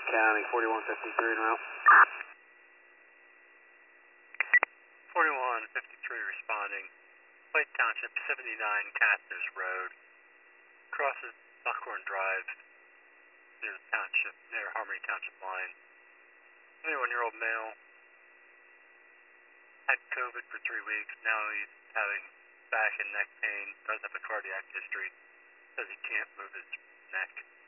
County, 4153 en route. 4153 responding. White Township, 79 Casters Road. Crosses Buckhorn Drive near the township, near Harmony Township line. 21-year-old male. Had COVID for 3 weeks. Now he's having back and neck pain. Does have a cardiac history. Says he can't move his neck.